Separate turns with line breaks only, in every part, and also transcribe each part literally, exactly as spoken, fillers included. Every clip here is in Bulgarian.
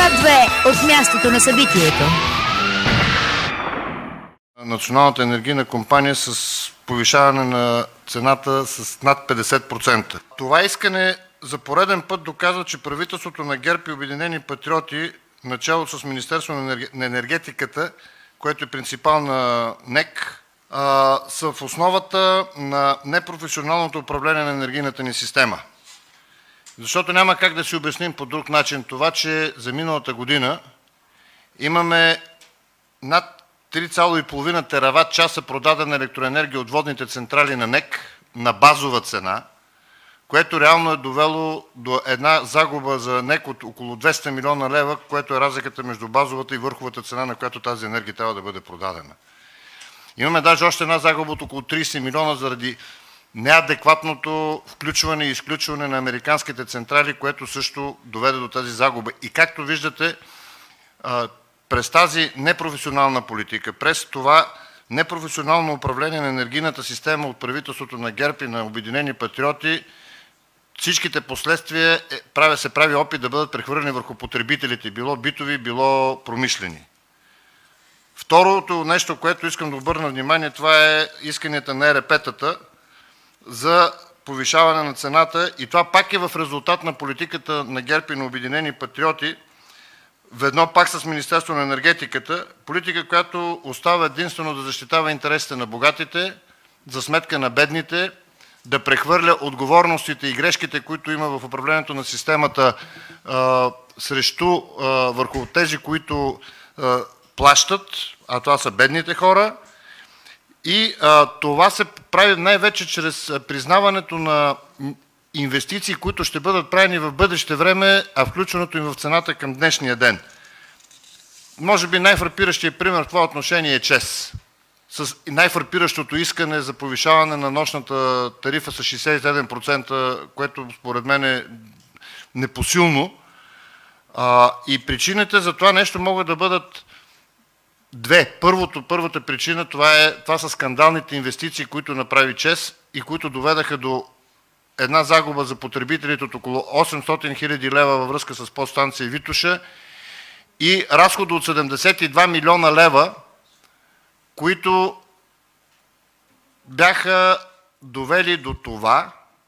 Свят две от мястото на събитието.
Националната енергийна компания с повишаване на цената с над петдесет процента. Това искане за пореден път доказва, че правителството на ГЕРБ и Обединени патриоти, начало с Министерството на енергетиката, което е принципал на НЕК, а, са в основата на непрофесионалното управление на енергийната ни система. Защото няма как да си обясним по друг начин това, че за миналата година имаме над три цяло и половина терават часа продадена електроенергия от водните централи на НЕК на базова цена, което реално е довело до една загуба за НЕК от около двеста милиона лева, което е разликата между базовата и върховата цена, на която тази енергия трябва да бъде продадена. Имаме даже още една загуба от около трийсет милиона заради неадекватното включване и изключване на американските централи, което също доведе до тази загуба. И както виждате, през тази непрофесионална политика, през това непрофесионално управление на енергийната система от правителството на ГЕРБ и на Обединени патриоти, всичките последствия е, се прави опит да бъдат прехвърлени върху потребителите, било битови, било промишлени. Второто нещо, което искам да обърна внимание, това е исканията на ЕРП-тата за повишаване на цената, и това пак е в резултат на политиката на ГЕРБ и на Обединени патриоти, ведно пак с Министерството на енергетиката, политика, която остава единствено да защитава интересите на богатите за сметка на бедните, да прехвърля отговорностите и грешките, които има в управлението на системата а, срещу а, върху тези, които а, плащат, а това са бедните хора. И а, това се прави най-вече чрез признаването на инвестиции, които ще бъдат правени в бъдеще време, а включването им в цената към днешния ден. Може би най-фрапиращият пример в това отношение е ЧЕЗ, с най-фрапиращото искане за повишаване на нощната тарифа с шейсет и седем процента, което според мен е непосилно. А, и причините за това нещо могат да бъдат две. Първото, първата причина това, е, това са скандалните инвестиции, които направи ЧЕЗ и които доведаха до една загуба за потребителите от около осемстотин хиляди лева във връзка с подстанция Витоша и разход от седемдесет и два милиона лева, които бяха довели до това,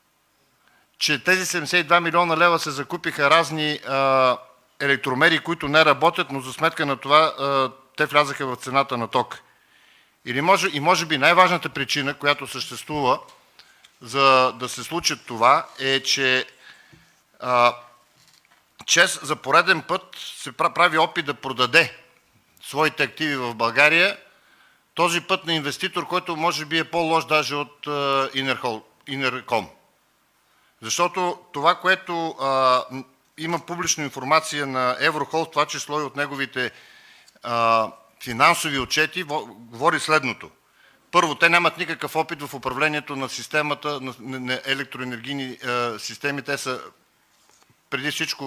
че тези седемдесет и два милиона лева се закупиха разни а, електромери, които не работят, но за сметка на това а, те влязаха в цената на ток. Или може, и може би най-важната причина, която съществува, за да се случи това, е, че а, ЧЕЗ за пореден път се прави опит да продаде своите активи в България, този път на инвеститор, който може би е по-лош даже от а, Инерком. Защото това, което а, има публична информация на Еврохол, в това число и от неговите а, финансови отчети, говори следното. Първо, те нямат никакъв опит в управлението на системата, на електроенергийни е, системи. Те са преди всичко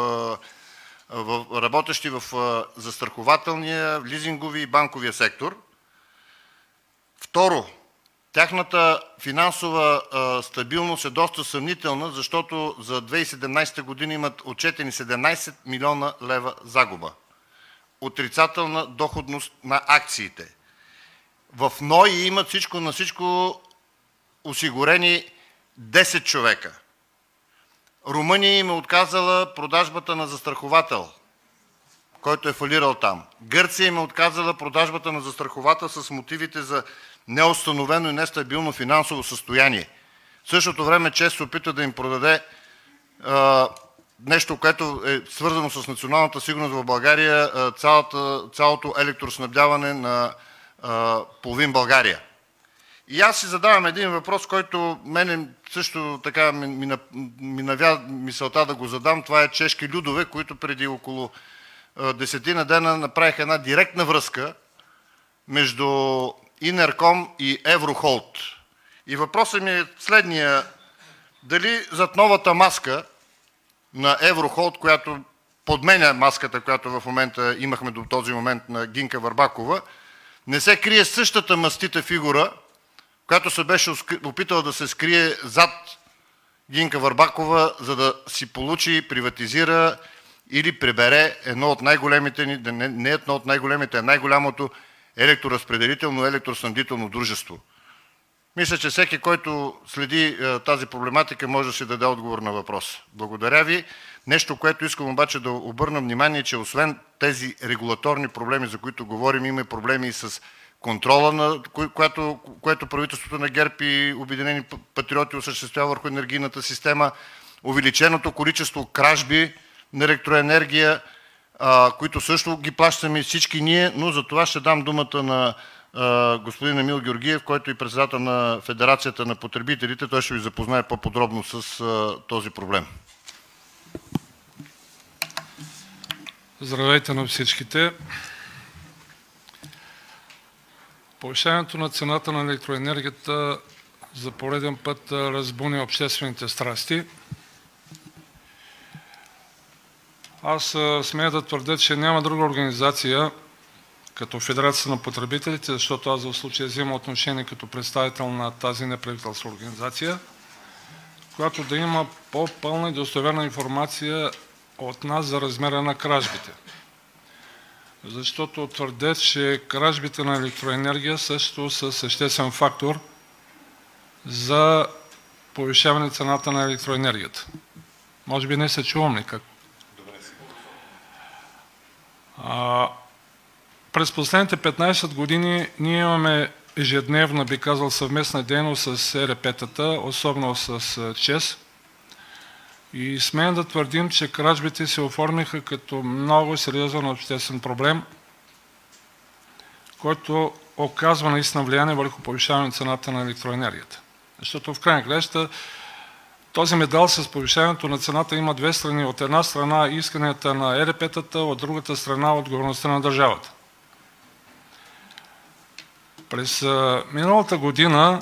е, в, работещи в е, застрахователния, лизингови и банковия сектор. Второ, тяхната финансова е, стабилност е доста съмнителна, защото за две хиляди и седемнадесета година имат отчетени седемнадесет милиона лева загуба. Отрицателна доходност на акциите. В НОИ имат всичко на всичко осигурени десет човека. Румъния им е отказала продажбата на застраховател, който е фалирал там. Гърция им е отказала продажбата на застраховател с мотивите за неустановено и нестабилно финансово състояние. В същото време ЧЕЗ се опита да им продаде а, нещо, което е свързано с националната сигурност в България, а, цялата, цялото електроснабдяване на половин България. И аз си задавам един въпрос, който мене също така ми, ми, ми навя мисълта да го задам. Това е чешки Людове, които преди около десетина дена направиха една директна връзка между Инерком и Еврохолд. И въпросът ми е следния. Дали зад новата маска на Еврохолд, която подменя маската, която в момента имахме до този момент на Гинка Върбакова, не се крие същата мастита фигура, която се беше опитала да се скрие зад Гинка Върбакова, за да си получи, приватизира или прибере едно от най-големите ни, не, не едно от най-големите, а най-голямото електроразпределително електроснабдително дружество? Мисля, че всеки, който следи е, тази проблематика, може да си даде отговор на въпроса. Благодаря ви. Нещо, което искам обаче да обърна внимание, че освен тези регулаторни проблеми, за които говорим, има и проблеми и с контрола, на което, което правителството на ГЕРБ и Обединени патриоти осъществява върху енергийната система, увеличеното количество кражби на електроенергия, а, които също ги плащаме всички ние, но за това ще дам думата на а, господин Емил Георгиев, който е председател на Федерацията на потребителите. Той ще ви запознае по-подробно с а, този проблем.
Здравейте на всичките! Повишаването на цената на електроенергията за пореден път разбуни обществените страсти. Аз смея да твърдя, че няма друга организация като Федерация на потребителите, защото аз в случая взимам отношение като представител на тази неправителствена организация, която да има по-пълна и достоверна информация от нас за размера на кражбите. Защото твърдят, че кражбите на електроенергия също са съществен фактор за повишаване цената на електроенергията. Може би не се чувам ли как? А, през последните петнайсет години ние имаме ежедневна, би казал, съвместна дейност с Е Р П-тата, особено с ЧЕЗ. И смеем да твърдим, че кражбите се оформиха като много сериозен обществен проблем, който оказва наистина влияние върху повишаване цената на електроенергията. Защото в крайна краща този медал с повишаването на цената има две страни. От една страна исканията на Е Р П-тата, от другата страна отговорността на държавата. През миналата година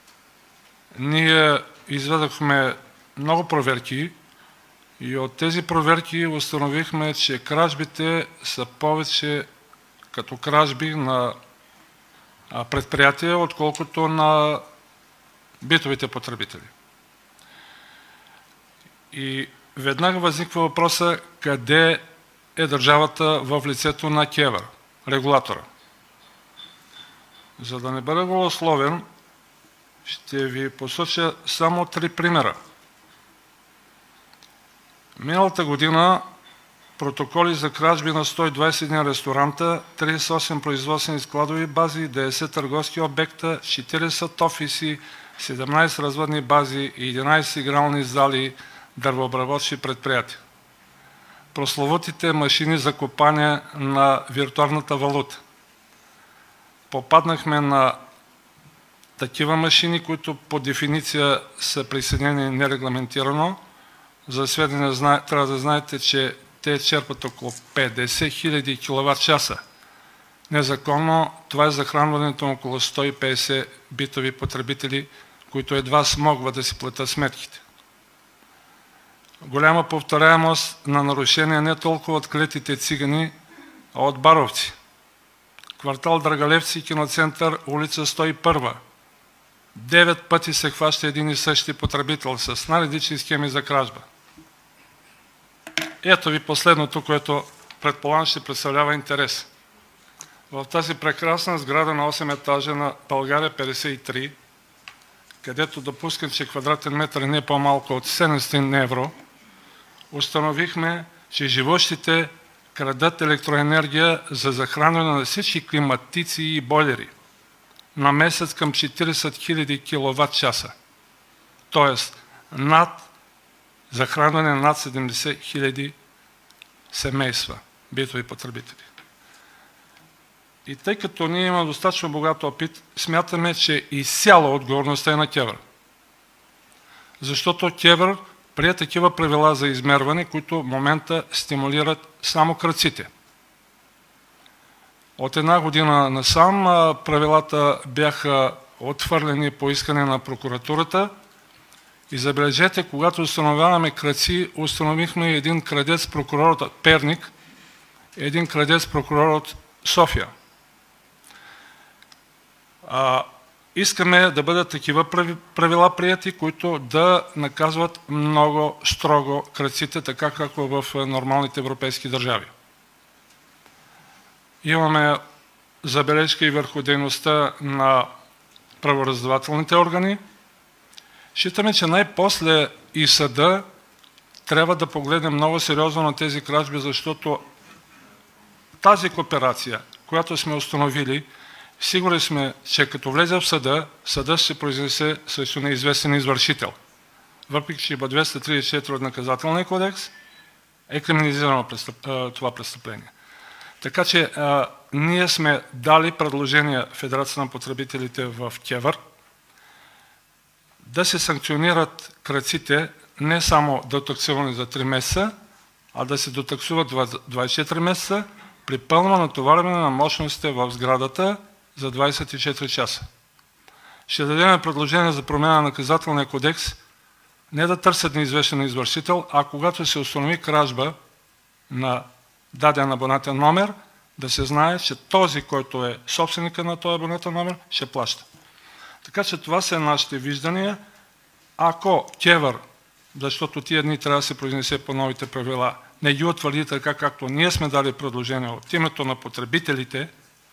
ние изведохме много проверки и от тези проверки установихме, че кражбите са повече като кражби на предприятия, отколкото на битовите потребители. И веднага възниква въпроса къде е държавата в лицето на КЕВР, регулатора. За да не бъда голословен, ще ви посоча само три примера. Миналата година протоколи за кражби на сто и двайсет един ресторанта, трийсет и осем производствени складови бази, деветдесет търговски обекта, четирийсет офиси, седемнайсет развъдни бази и единайсет игрални зали, дървообработващи предприятия. Прословутите машини за копане на виртуалната валута. Попаднахме на такива машини, които по дефиниция са присъединени нерегламентирано. За сведение трябва да знаете, че те черпат около петдесет хиляди киловат часа. Незаконно това е захранването на около сто и петдесет битови потребители, които едва смогват да си платят сметките. Голяма повторяемост на нарушения не толкова от клетите цигани, а от баровци. Квартал Драгалевци, киноцентър, улица сто и първа. Девет пъти се хваща един и същи потребител с най-различни схеми за кражба. Ето ви последното, което предполагам ще представлява интерес. В тази прекрасна сграда на осем етажа на България петдесет и три, където допускам, че квадратен метър не е по-малко от седемстотин евро, установихме, че живущите крадат електроенергия за захранване на всички климатици и бойлери на месец към четирийсет хиляди киловат часа. Тоест, над захранване на над седемдесет хиляди семейства, битови потребители. И тъй като ние имаме достатъчно богат опит, смятаме, че изцяло отговорността е на КЕВР. Защото КЕВР прие такива правила за измерване, които в момента стимулират само крадците. От една година насам правилата бяха отхвърлени по искане на прокуратурата и забележете, когато установяваме крадци, установихме един крадец прокурор от Перник, един крадец прокурор от София. А, Искаме да бъдат такива правила прияти, които да наказват много строго крадците, така както в нормалните европейски държави. Имаме забележки и върху дейността на правораздавателните органи. Считаме, че най-после и съда трябва да погледне много сериозно на тези кражби, защото тази кооперация, която сме установили, сигурни сме, че като влезе в съда, съда ще се произнесе срещу неизвестен извършител. Въпреки че двеста тридесет и четири от наказателния кодекс е криминализирано това престъпление. Така че а, ние сме дали предложение в Федерацията на потребителите в КЕВР да се санкционират крадците не само дотаксуване за три месеца, а да се дотаксуват двадесет и четири месеца при пълно натоварване на мощностите в сградата за двадесет и четири часа. Ще дадем предложение за промяна на наказателния кодекс не да търсят неизвестен извършител, а когато се установи кражба на даден абонатен номер, да се знае, че този, който е собственика на този абонатен номер, ще плаща. Така че това са нашите виждания. Ако КЕВР, защото тия дни трябва да се произнесе по новите правила, не ги утвърди така, както ние сме дали предложение от името на потребителите,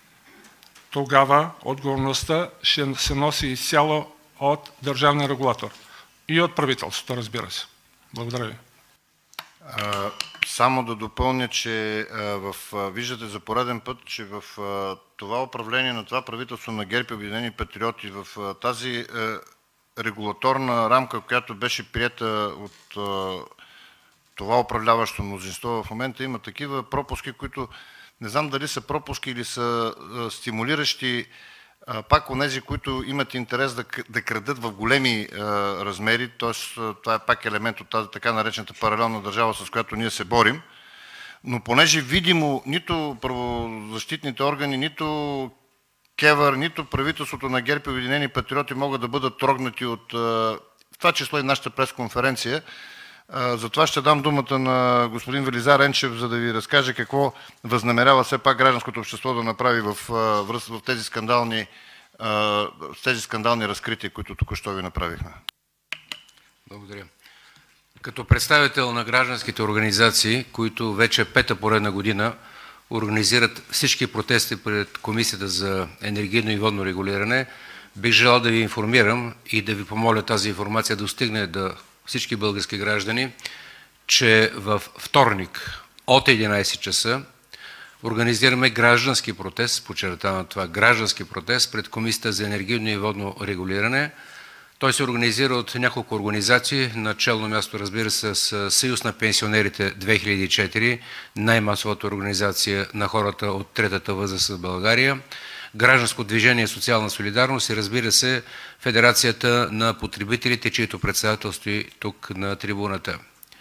тогава отговорността ще се носи изцяло от държавния регулатор и от правителството, разбира се. Благодаря ви.
А, само да допълня, че а, в, а, виждате за пореден път, че в а, това управление на това правителство на ГЕРБ и Обединени патриоти, в а, тази а, регулаторна рамка, която беше приета от а, това управляващо мнозинство в момента, има такива пропуски, които не знам дали са пропуски или са а, стимулиращи а, пак онези, които имат интерес да, да крадат в големи а, размери, т.е. това е пак елемент от тази така наречената паралелна държава, с която ние се борим. Но понеже видимо нито правозащитните органи, нито КЕВР, нито правителството на ГЕРБ и Обединени патриоти могат да бъдат трогнати от а, в това число и нашата пресконференция, затова ще дам думата на господин Велизар Енчев, за да ви разкаже какво възнамерява все пак гражданското общество да направи в, в, в тези скандални, в тези скандални разкрития, които току-що ви направихме.
Благодаря. Като представител на гражданските организации, които вече пета поредна година организират всички протести пред Комисията за енергийно и водно регулиране, бих желал да ви информирам и да ви помоля тази информация да достигне до всички български граждани, че във вторник от единадесет часа организираме граждански протест, подчертавам това, граждански протест пред Комисията за енергийно и водно регулиране. Той се организира от няколко организации, начално място, разбира се, с Съюз на пенсионерите две хиляди и четири, най-масовата организация на хората от третата възраст в България, Гражданско движение социална солидарност и, разбира се, Федерацията на потребителите, чието председателство е тук на трибуната.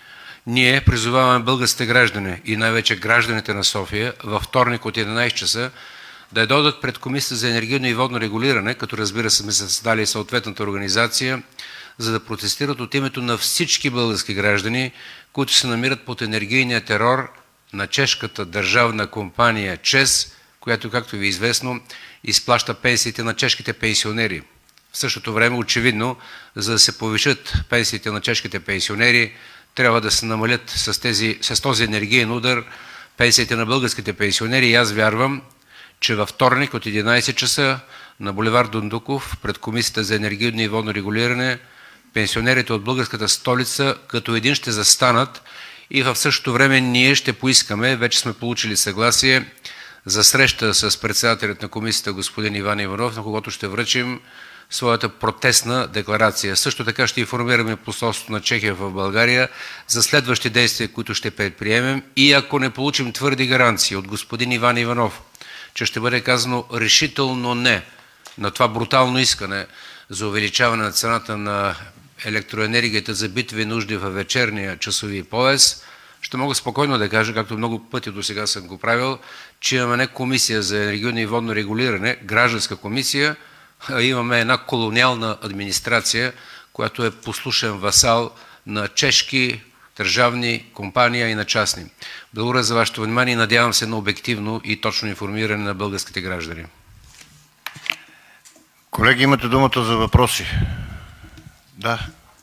Ние призоваваме българските граждани и най-вече гражданите на София във вторник от единадесет часа да дойдат пред Комисията за енергийно и водно регулиране, като, разбира се, сме създали съответната организация, за да протестират от името на всички български граждани, които се намират под енергийния терор на чешката държавна компания ЧЕЗ, която, както ви е известно, изплаща пенсиите на чешките пенсионери. В същото време, очевидно, за да се повишат пенсиите на чешките пенсионери, трябва да се намалят с, тези, с този енергиен удар пенсиите на българските пенсионери. И аз вярвам, че във вторник от единадесет часа на булевард Дондуков пред Комисията за енергийно и водно регулиране пенсионерите от българската столица като един ще застанат и в същото време ние ще поискаме, вече сме получили съгласие, за среща с председателят на комисията господин Иван Иванов, на когото ще връчим своята протестна декларация. Също така ще информираме посолството на Чехия в България за следващи действия, които ще предприемем, и ако не получим твърди гаранции от господин Иван Иванов, че ще бъде казано решително не на това брутално искане за увеличаване на цената на електроенергията за битови нужди във вечерния часови пояс, ще мога спокойно да кажа, както много пъти до сега съм го правил, че имаме не комисия за енергийно и водно регулиране, гражданска комисия, а имаме една колониална администрация, която е послушен васал на чешки държавни компании и на частни. Благодаря за вашето внимание и надявам се на обективно и точно информиране на българските граждани.
Колеги, имате думата за въпроси. Да.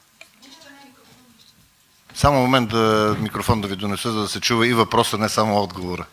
Само момент да микрофон да ви донеса, за да се чува и въпроса, не само отговора.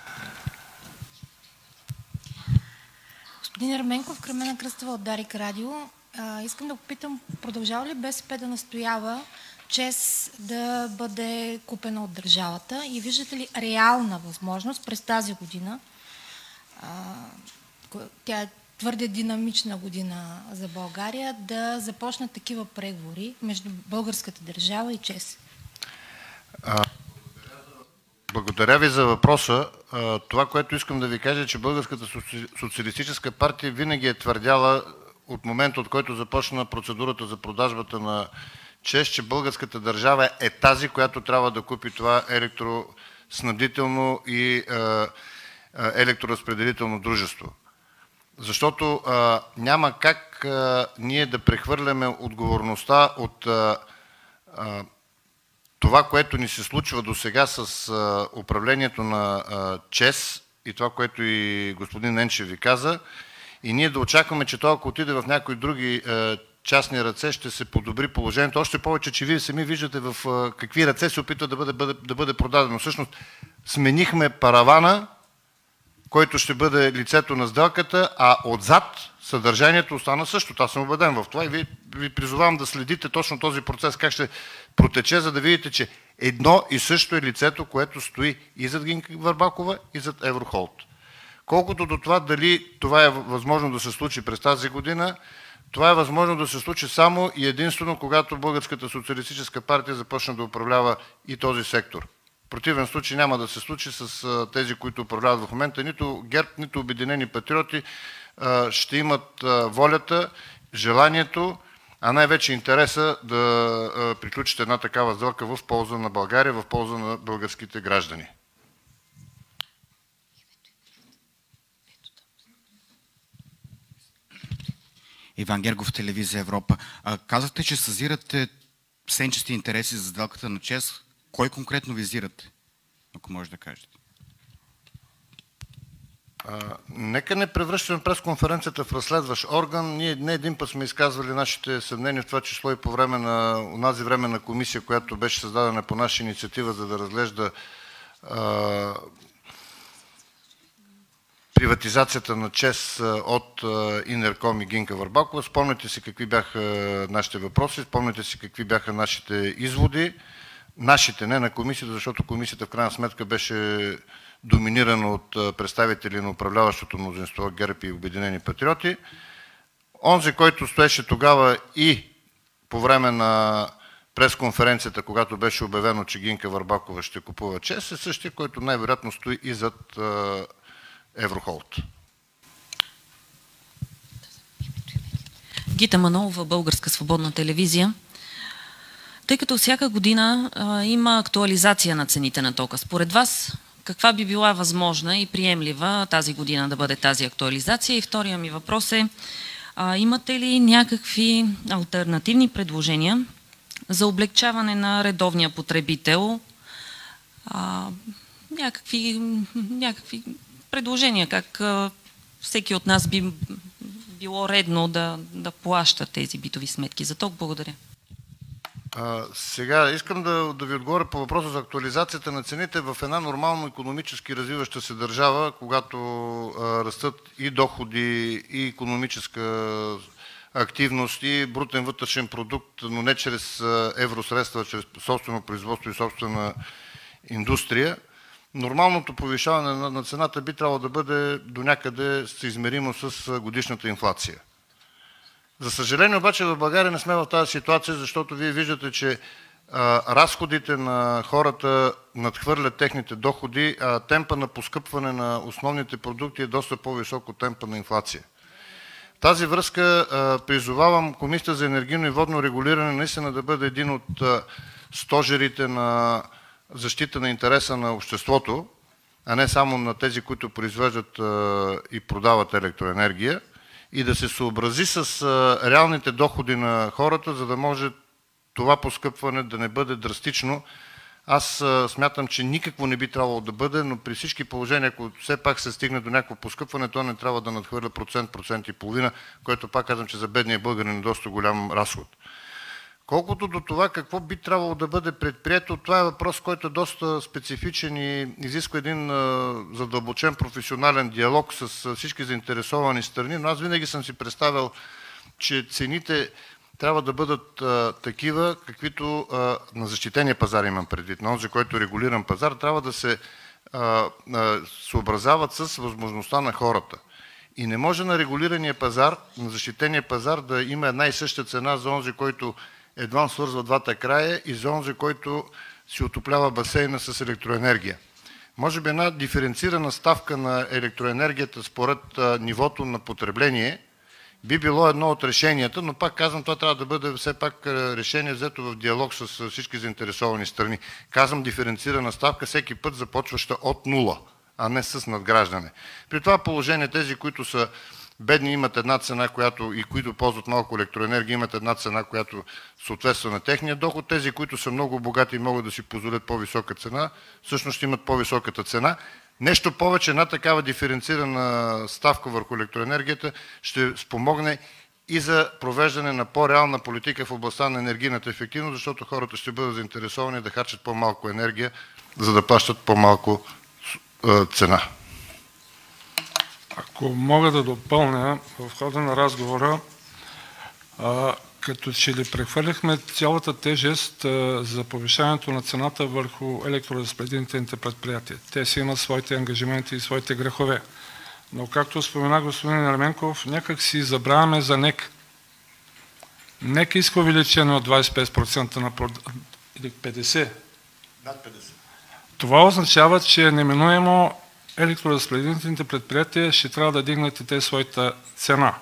Господин Ерменков, Кремена Кръстева от Дарик Радио. А, искам да попитам, продължава ли БСП да настоява ЧЕЗ да бъде купена от държавата и виждате ли реална възможност през тази година, а, тя е твърде динамична година за България, да започнат такива преговори между българската държава и ЧЕЗ?
А, благодаря ви за въпроса. А, това, което искам да ви кажа, е, че Българската социалистическа партия винаги е твърдяла от момента, от който започна процедурата за продажбата на ЧЕЗ, че българската държава е тази, която трябва да купи това електроснабдително и а, електроразпределително дружество. Защото а, няма как а, ние да прехвърляме отговорността от а, а, това, което ни се случва до сега с а, управлението на а, ЧЕЗ и това, което и господин Ненчев ви каза, и ние да очакваме, че това, ако отиде в някои други а, частни ръце, ще се подобри положението. Още повече, че вие сами виждате в а, какви ръце се опитва да бъде, бъде, да бъде продадено. Всъщност, сменихме паравана, който ще бъде лицето на сделката, а отзад съдържанието остана същото. Аз съм убеден в това и ви, ви призовавам да следите точно този процес, как ще протече, за да видите, че едно и също е лицето, което стои и зад Гинка Върбакова, и зад Еврохолд. Колкото до това, дали това е възможно да се случи през тази година, това е възможно да се случи само и единствено, когато Българската социалистическа партия започне да управлява и този сектор. В противен случай няма да се случи с тези, които управляват в момента. Нито ГЕРБ, нито Обединени патриоти ще имат волята, желанието, а най-вече интереса да приключите една такава сделка в полза на България, в полза на българските граждани.
Иван Гергов, Телевизия Европа. Казахте, че съзирате сенчести интереси за сделката на ЧЕЗ. Кой конкретно визирате, ако може да кажете?
А, нека не превръщаме пресконференцията в разследващ орган. Ние не един път сме изказвали нашите съмнения, в това число и по време на онази временна комисия, която беше създадена по наша инициатива, за да разглежда а, приватизацията на ЧЕЗ от Инерком и Гинка Върбакова. Спомняте си какви бяха нашите въпроси, спомняте си какви бяха нашите изводи. Нашите, не на комисията, защото комисията в крайна сметка беше доминирана от представители на управляващото мнозинство ГЕРБ и Обединени патриоти. Онзи, който стоеше тогава и по време на пресконференцията, когато беше обявено, че Гинка Върбакова ще купува ЧЕЗ, е същия, който най-вероятно стои и зад Еврохолд.
Гита Манолова, Българска свободна телевизия. Тъй като всяка година а, има актуализация на цените на тока, според вас каква би била възможна и приемлива тази година да бъде тази актуализация? И втория ми въпрос е, а, имате ли някакви алтернативни предложения за облегчаване на редовния потребител? А, някакви, някакви предложения, как а, всеки от нас би било редно да, да плаща тези битови сметки за ток? Благодаря.
А, сега искам да, да ви отговоря по въпроса за актуализацията на цените. В една нормално икономически развиваща се държава, когато а, растат и доходи, и икономическа активност, и брутен вътрешен продукт, но не чрез евросредства, а чрез собствено производство и собствена индустрия, нормалното повишаване на, на цената би трябвало да бъде до някъде съизмеримо с годишната инфлация. За съжаление обаче в България не сме в тази ситуация, защото вие виждате, че а, разходите на хората надхвърлят техните доходи, а темпа на поскъпване на основните продукти е доста по-висок от темпа на инфлация. В тази връзка а, призовавам Комисията за енергийно и водно регулиране наистина да бъде един от а, стожерите на защита на интереса на обществото, а не само на тези, които произвеждат а, и продават електроенергия, и да се съобрази с а, реалните доходи на хората, за да може това поскъпване да не бъде драстично, Аз а, смятам, че никакво не би трябвало да бъде, но при всички положения, ако все пак се стигне до някакво поскъпване, то не трябва да надхвърля процент, процент и половина, което пак казвам, че за бедния българин е доста голям разход. Колкото до това какво би трябвало да бъде предприето, това е въпрос, който е доста специфичен и изисква един а, задълбочен професионален диалог с а, всички заинтересовани страни, но аз винаги съм си представил, че цените трябва да бъдат а, такива, каквито а, на защитения пазар имам предвид, на този, който е регулиран пазар, трябва да се а, а, съобразяват с възможността на хората. И не може на регулирания пазар, на защитения пазар да има една и съща цена за онзи, който едва свързва двата края и за онзи, който си отоплява басейна с електроенергия. Може би една диференцирана ставка на електроенергията според а, нивото на потребление би било едно от решенията, но пак казвам, това трябва да бъде все пак решение взето в диалог с всички заинтересовани страни. Казвам диференцирана ставка всеки път започваща от нула, а не с надграждане. При това положение тези, които са бедни, имат една цена, която и които ползват малко електроенергия, имат една цена, която съответства на техния доход. Тези, които са много богати и могат да си позволят по-висока цена, всъщност ще имат по-високата цена. Нещо повече, една такава диференцирана ставка върху електроенергията ще спомогне и за провеждане на по-реална политика в областта на енергийната ефективност, защото хората ще бъдат заинтересовани да харчат по-малко енергия, за да плащат по-малко цена.
Ако мога да допълня в хода на разговора, а, като че ли прехвърлихме цялата тежест а, за повишаването на цената върху електроразпределителните предприятия. Те си имат своите ангажименти и своите грехове. Но както спомена господин Ерменков, някак си забравяме за НЕК. НЕК иска увеличение от двадесет и пет процента на прод... или петдесет процента.
Над петдесет.
Това означава, че неминуемо електроразпределителните предприятия ще трябва да дигнат и те своята цена.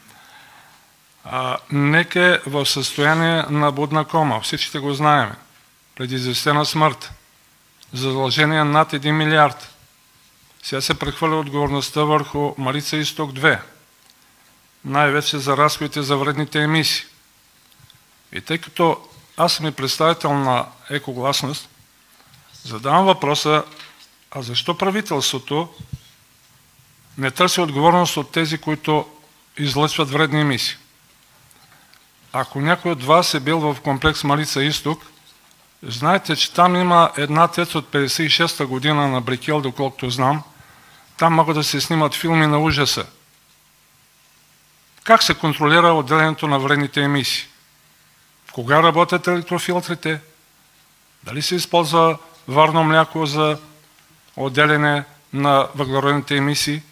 А, НЕК е в състояние на будна кома. Всичките го знаем. Предизвестена смърт. Задължение над един милиард. Сега се прехвърля отговорността върху Марица Изток две. Най-вече за разходите за вредните емисии. И тъй като аз съм и представител на Екогласност, задавам въпроса: а защо правителството не търси отговорност от тези, които излъчват вредни емисии? Ако някой от вас е бил в комплекс Марица Изток, знаете, че там има една ТЕЦ от петдесет и шеста година на Брикел, доколкото знам. Там могат да се снимат филми на ужаса. Как се контролира отделянето на вредните емисии? Кога работят електрофилтрите? Дали се използва варно мляко за отделяне на въглеродните емисии?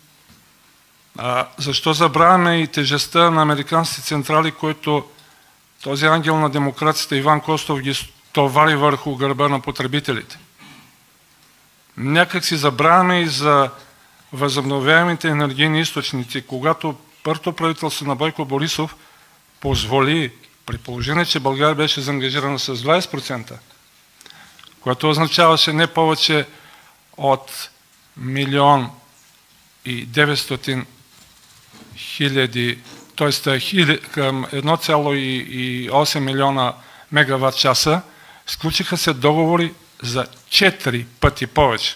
А, защо забравяме и тежестта на американските централи, които този ангел на демокрацията Иван Костов ги товари върху гърба на потребителите? Някак си забравяме и за възобновяемите енергийни източници, когато първото правителство на Бойко Борисов позволи, при положение, че България беше заангажирана с двадесет процента, което означаваше не повече от милион и деветстотин хиляди, т.е. към едно цяло и осем милиона мегаватт часа, сключиха се договори за четири пъти повече.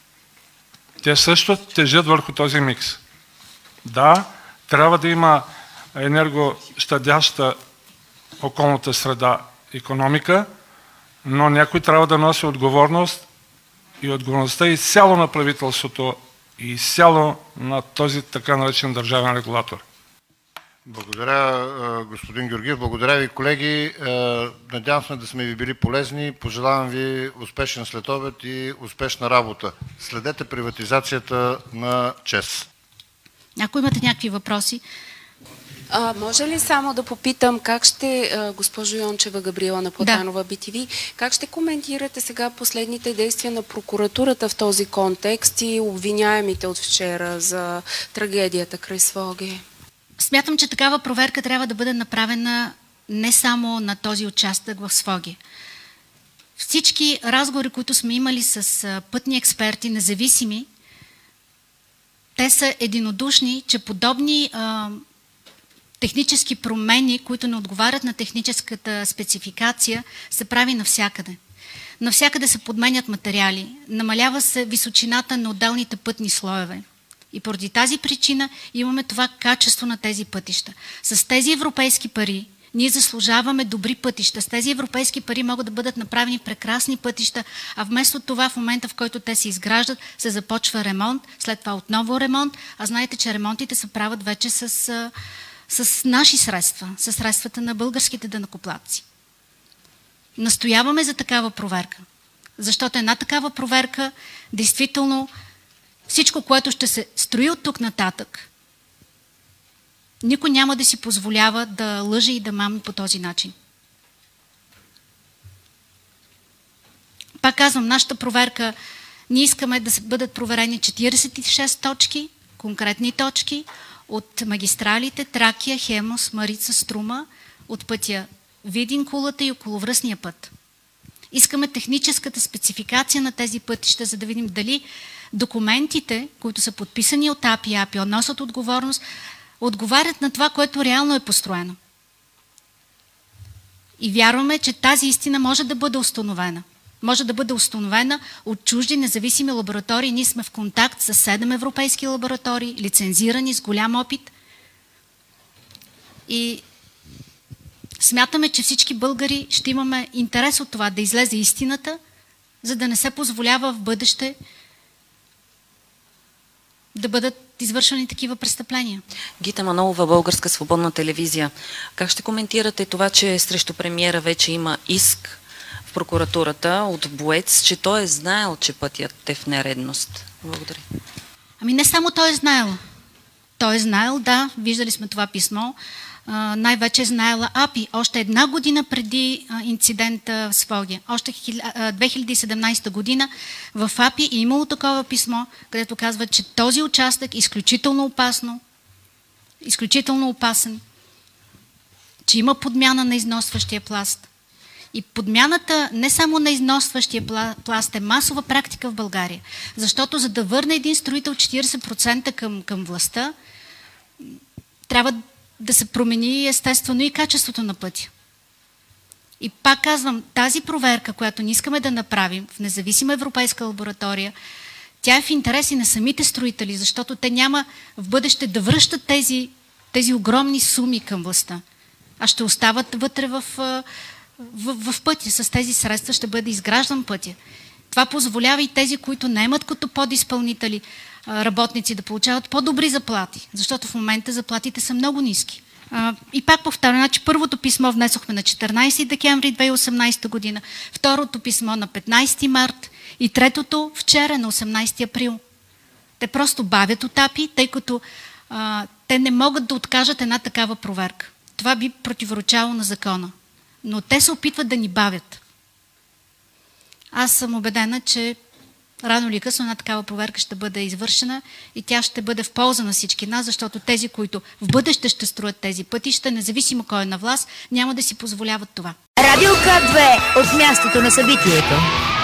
Те също тежат върху този микс. Да, трябва да има енергощадяща околната среда икономика, но някой трябва да носи отговорност и отговорността изцяло на правителството и изцяло на този така наречен държавен регулатор.
Благодаря, господин Георгиев. Благодаря ви, колеги. Надявам се да сме ви били полезни. Пожелавам ви успешен следобед и успешна работа. Следете приватизацията на ЧЕЗ.
Ако имате някакви въпроси.
А, може ли само да попитам как ще, госпожо Йончева Габриела на Платанова да. би ти ви, как ще коментирате сега последните действия на прокуратурата в този контекст и обвиняемите от вчера за трагедията край Своге?
Смятам, че такава проверка трябва да бъде направена не само на този участък в Своге. Всички разговори, които сме имали с пътни експерти, независими, те са единодушни, че подобни а, технически промени, които не отговарят на техническата спецификация, се прави навсякъде. Навсякъде се подменят материали, намалява се височината на отделните пътни слоеве. И поради тази причина имаме това качество на тези пътища. С тези европейски пари ние заслужаваме добри пътища. С тези европейски пари могат да бъдат направени прекрасни пътища, а вместо това в момента, в който те се изграждат, се започва ремонт, след това отново ремонт, а знаете, че ремонтите се правят вече с, с наши средства, с средствата на българските данъкоплатци. Настояваме за такава проверка, защото една такава проверка, действително всичко, което ще се строи от тук нататък, никой няма да си позволява да лъже и да мами по този начин. Пак казвам, нашата проверка, ние искаме да бъдат проверени четиридесет и шест точки, конкретни точки от магистралите Тракия, Хемус, Марица, Струма, от пътя Видин, Кулата и околовръстния път. Искаме техническата спецификация на тези пътища, за да видим дали документите, които са подписани от АПИ и АПИ, носят отговорност, отговарят на това, което реално е построено. И вярваме, че тази истина може да бъде установена. Може да бъде установена от чужди независими лаборатории. Ние сме в контакт с седем европейски лаборатории, лицензирани, с голям опит. И смятаме, че всички българи ще имаме интерес от това да излезе истината, за да не се позволява в бъдеще да бъдат извършвани такива престъпления.
Гита Манолова, Българска свободна телевизия. Как ще коментирате това, че срещу премиера вече има иск в прокуратурата от боец, че той е знаел, че пътят е в нередност? Благодаря.
Ами не само той е знаел. Той е знаел, да, виждали сме това писмо. Uh, най-вече е знаела АПИ. Още една година преди uh, инцидента в Своге. Още uh, две хиляди и седемнадесета година в АПИ е имало такова писмо, където казва, че този участък е изключително опасно, изключително опасен, че има подмяна на износващия пласт. И подмяната не само на износващия пласт е масова практика в България. Защото за да върне един строител четиридесет процента към, към властта, трябва да се промени естествено и качеството на пътя. И пак казвам, тази проверка, която не искаме да направим в независима европейска лаборатория, тя е в интереси на самите строители, защото те няма в бъдеще да връщат тези, тези огромни суми към властта, а ще остават вътре в, в, в пътя. С тези средства ще бъде изграждан пътя. Това позволява и тези, които наемат като подизпълнители работници, да получават по-добри заплати, защото в момента заплатите са много ниски. И пак повтарям, значи първото писмо внесохме на четиринадесети декември две хиляди и осемнадесета година, второто писмо на петнадесети март и третото вчера на осемнадесети април. Те просто бавят от АПИ, тъй като а, те не могат да откажат една такава проверка. Това би противоречало на закона. Но те се опитват да ни бавят. Аз съм убедена, че рано или късно една такава проверка ще бъде извършена и тя ще бъде в полза на всички нас, защото тези, които в бъдеще ще строят тези пътища, независимо кой е на власт, няма да си позволяват това.
Радио К две от мястото на събитието.